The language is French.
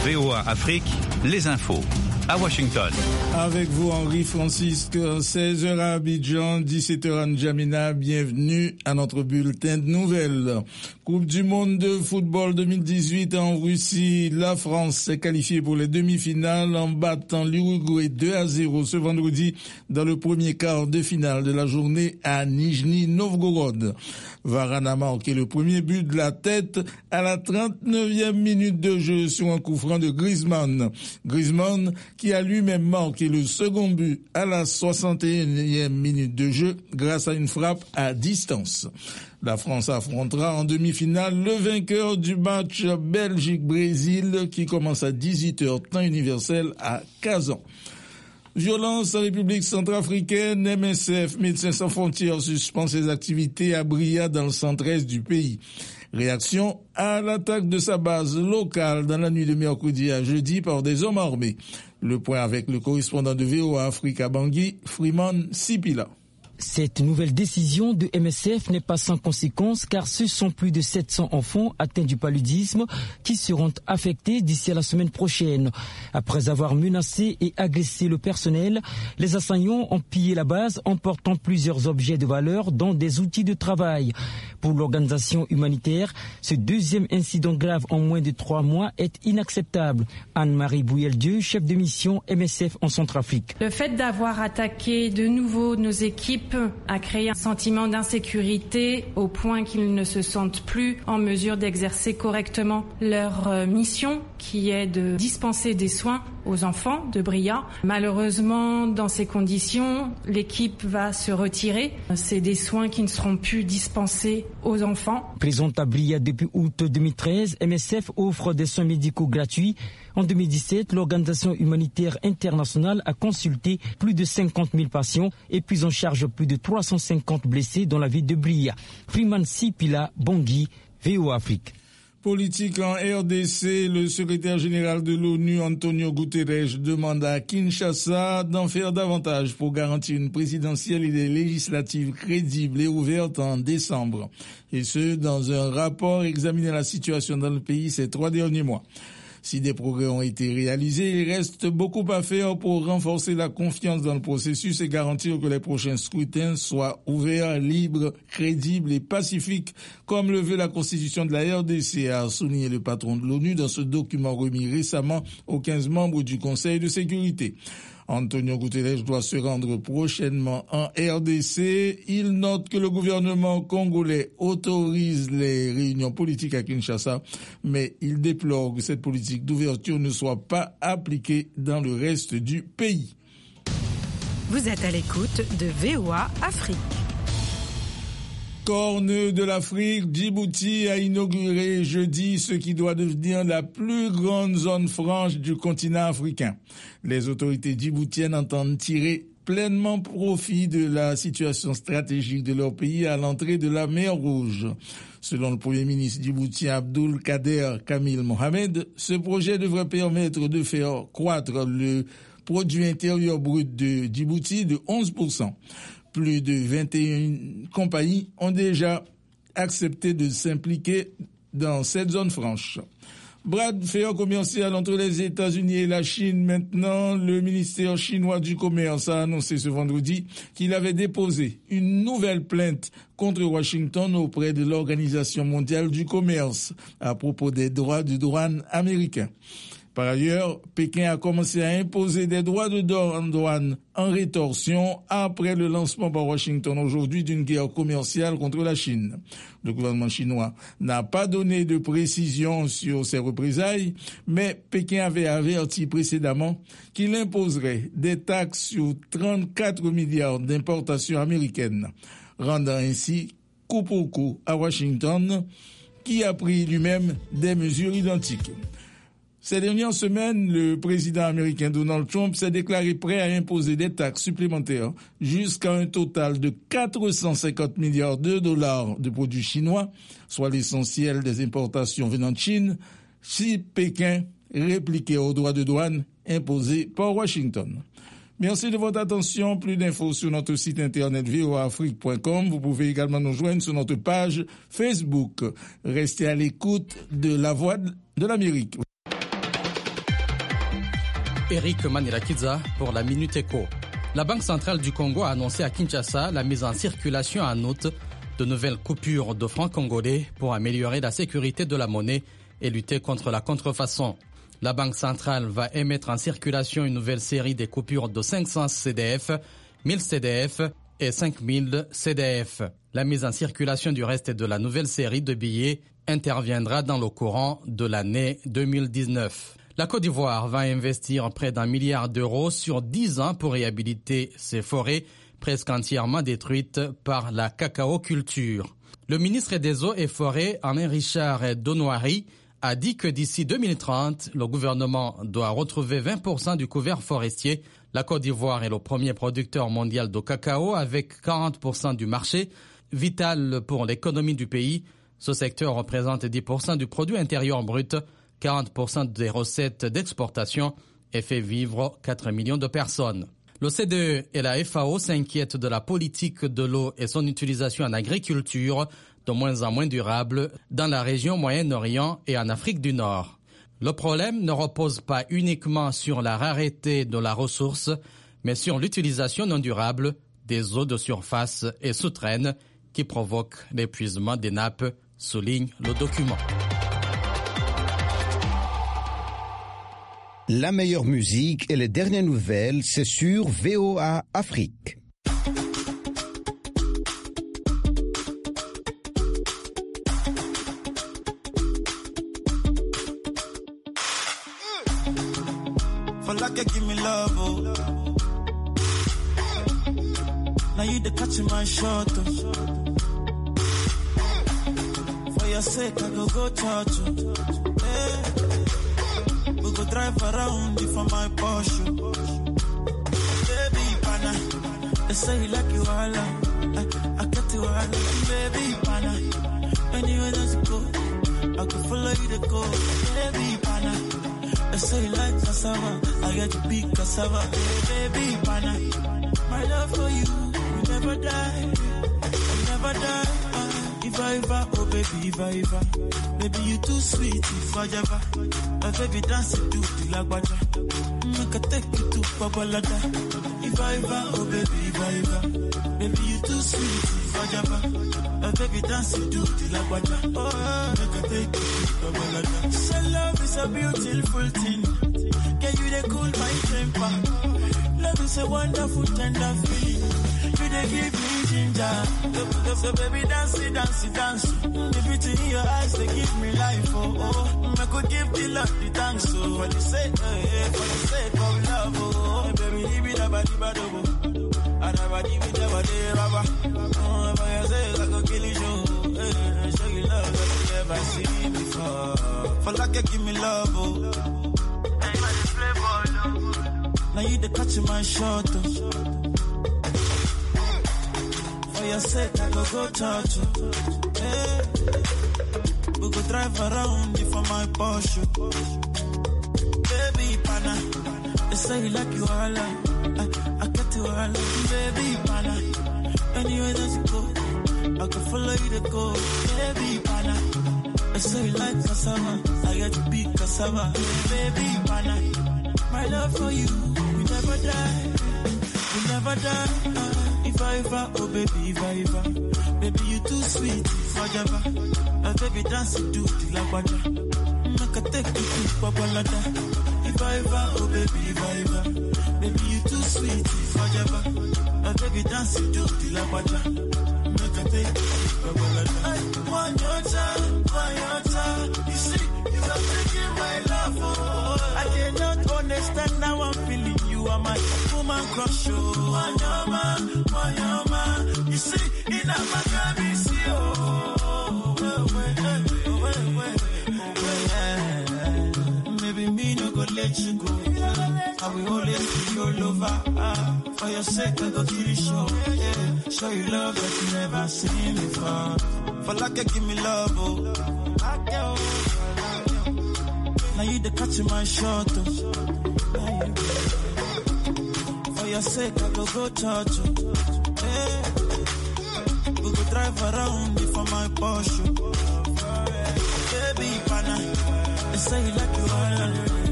VOA Afrique, les infos. À Washington. Avec vous, Henri Francisque, 16h à Abidjan, 17h à N'Djamena. Bienvenue à notre bulletin de nouvelles. Coupe du monde de football 2018 en Russie. La France s'est qualifiée pour les demi-finales en battant l'Uruguay 2-0 ce vendredi dans le premier quart de finale de la journée à Nijni Novgorod. Varane a marqué le premier but de la tête à la 39e minute de jeu sur un coup franc de Griezmann. Griezmann qui a lui-même marqué le second but à la 61e minute de jeu grâce à une frappe à distance. La France affrontera en demi-finale le vainqueur du match Belgique-Brésil qui commence à 18h temps universel à Kazan. Violence en République centrafricaine, MSF, Médecins sans frontières, suspend ses activités à Bria dans le centre-est du pays. Réaction à l'attaque de sa base locale dans la nuit de mercredi à jeudi par des hommes armés. Le point avec le correspondant de VOA Afrique à Bangui, Freeman Sipila. Cette nouvelle décision de MSF n'est pas sans conséquence car ce sont plus de 700 enfants atteints du paludisme qui seront affectés d'ici à la semaine prochaine. Après avoir menacé et agressé le personnel, les assaillants ont pillé la base en portant plusieurs objets de valeur dont des outils de travail. Pour l'organisation humanitaire, ce deuxième incident grave en moins de 3 mois est inacceptable. Anne-Marie Bouyeldieu, chef de mission MSF en Centrafrique. Le fait d'avoir attaqué de nouveau nos équipes a créé un sentiment d'insécurité au point qu'ils ne se sentent plus en mesure d'exercer correctement leur mission qui est de dispenser des soins aux enfants de Bria. Malheureusement, dans ces conditions, l'équipe va se retirer. C'est des soins qui ne seront plus dispensés aux enfants. Présente à Bria depuis août 2013, MSF offre des soins médicaux gratuits. En 2017, l'Organisation humanitaire internationale a consulté plus de 50 000 patients et pris en charge plus de 350 blessés dans la ville de Bria. Freeman Sipila, Bangui, VOA Afrique. Politique en RDC, le secrétaire général de l'ONU, Antonio Guterres, demande à Kinshasa d'en faire davantage pour garantir une présidentielle et des législatives crédibles et ouvertes en décembre. Et ce, dans un rapport examinant la situation dans le pays ces 3 derniers mois. Si des progrès ont été réalisés, il reste beaucoup à faire pour renforcer la confiance dans le processus et garantir que les prochains scrutins soient ouverts, libres, crédibles et pacifiques, comme le veut la Constitution de la RDC, a souligné le patron de l'ONU dans ce document remis récemment aux 15 membres du Conseil de sécurité. Antonio Guterres doit se rendre prochainement en RDC. Il note que le gouvernement congolais autorise les réunions politiques à Kinshasa, mais il déplore que cette politique d'ouverture ne soit pas appliquée dans le reste du pays. Vous êtes à l'écoute de VOA Afrique. Corne de l'Afrique, Djibouti a inauguré jeudi ce qui doit devenir la plus grande zone franche du continent africain. Les autorités djiboutiennes entendent tirer pleinement profit de la situation stratégique de leur pays à l'entrée de la mer Rouge. Selon le Premier ministre djiboutien Abdul Kader Kamil Mohamed, ce projet devrait permettre de faire croître le produit intérieur brut de Djibouti de 11%. Plus de 21 compagnies ont déjà accepté de s'impliquer dans cette zone franche. Bras de fer commercial entre les États-Unis et la Chine. Maintenant, le ministère chinois du Commerce a annoncé ce vendredi qu'il avait déposé une nouvelle plainte contre Washington auprès de l'Organisation mondiale du commerce à propos des droits de douane américains. Par ailleurs, Pékin a commencé à imposer des droits de douane en rétorsion après le lancement par Washington aujourd'hui d'une guerre commerciale contre la Chine. Le gouvernement chinois n'a pas donné de précision sur ces représailles, mais Pékin avait averti précédemment qu'il imposerait des taxes sur 34 milliards d'importations américaines, rendant ainsi coup pour coup à Washington, qui a pris lui-même des mesures identiques. Ces dernières semaines, le président américain Donald Trump s'est déclaré prêt à imposer des taxes supplémentaires jusqu'à un total de 450 milliards de dollars de produits chinois, soit l'essentiel des importations venant de Chine, si Pékin répliquait aux droits de douane imposés par Washington. Merci de votre attention. Plus d'infos sur notre site internet voaafrique.com. Vous pouvez également nous joindre sur notre page Facebook. Restez à l'écoute de la Voix de l'Amérique. Eric Manirakiza pour la Minute Éco. La Banque centrale du Congo a annoncé à Kinshasa la mise en circulation en août de nouvelles coupures de francs congolais pour améliorer la sécurité de la monnaie et lutter contre la contrefaçon. La Banque centrale va émettre en circulation une nouvelle série de coupures de 500 CDF, 1000 CDF et 5000 CDF. La mise en circulation du reste de la nouvelle série de billets interviendra dans le courant de l'année 2019. La Côte d'Ivoire va investir près d'1 milliard d'euros sur 10 ans pour réhabiliter ses forêts presque entièrement détruites par la cacao-culture. Le ministre des Eaux et Forêts, Alain Richard Donoiry, a dit que d'ici 2030, le gouvernement doit retrouver 20% du couvert forestier. La Côte d'Ivoire est le premier producteur mondial de cacao avec 40% du marché, vital pour l'économie du pays. Ce secteur représente 10% du produit intérieur brut, 40% des recettes d'exportation et fait vivre 4 millions de personnes. L'OCDE et la FAO s'inquiètent de la politique de l'eau et son utilisation en agriculture de moins en moins durable dans la région Moyen-Orient et en Afrique du Nord. Le problème ne repose pas uniquement sur la rareté de la ressource, mais sur l'utilisation non durable des eaux de surface et souterraines qui provoque l'épuisement des nappes, souligne le document. La meilleure musique et les dernières nouvelles, c'est sur VOA Afrique. Give me love, oh. Now you the catch my shot, oh. For your sake, I go touch you. Hey. We go drive around you for my Porsche. Baby, pana, they say you like you all, I get you all. Baby, pana, anywhere that you go, I can follow you to go. Baby, pana, they say you like cassava, I get to big cassava. Hey, baby, pana, my love for you will never die, will never die. Iva, oh baby, Iva, baby you too sweet, Iva Java. My baby dance to the lagwaja, make a take you to Babalada. Iva, oh baby, Iva, baby you too sweet, Iva Java. My baby dance to the lagwaja, oh make a take you to Babalada. So love is a beautiful thing, can you they cool my temper? Love is a wonderful tender feeling. You they give me ginger. So baby dance. If it's in your eyes, they give me life, oh. I could give the love the thanks, so for the sake of love, oh. Baby, give me the body, body, oh. And I give me the body, baba. Oh, for your sake, I could kill you, show you love that you never seen before. For like you give me love, oh. Now you the catch my shot, oh. For your sake, I go touch you. Hey. We go drive around you for my Porsche. Baby, pana, they say you like you all, I get you all. Baby, pana, anywhere that you go, I can follow you to go. Baby, pana, they say you like cassava, I get to big cassava. Baby, pana, my love for you will never die, will never die. Iva, oh baby, Iva, baby you too sweet, Iva Java. My baby dance to the lagwaja, make a take you to Babalada. Iva, oh baby, Iva, baby you too sweet, Iva Java. My baby dance to the lagwaja, make a take you to Babalada. One your time, you see, you are taking my love, oh. I cannot understand how I'm feeling. You are my woman crush, oh. Wanyama, you see, in a Maccabi, see, oh. Maybe me no go let you go. I will always be your lover. For your sake, I go kill you, show. Yeah. Show you love that you never seen before. For like you give me love, oh. Now you the catch my shot, oh. For your sake, I go touch you. Hey. We go drive around you for my Porsche. Baby, pana, they say you like you all.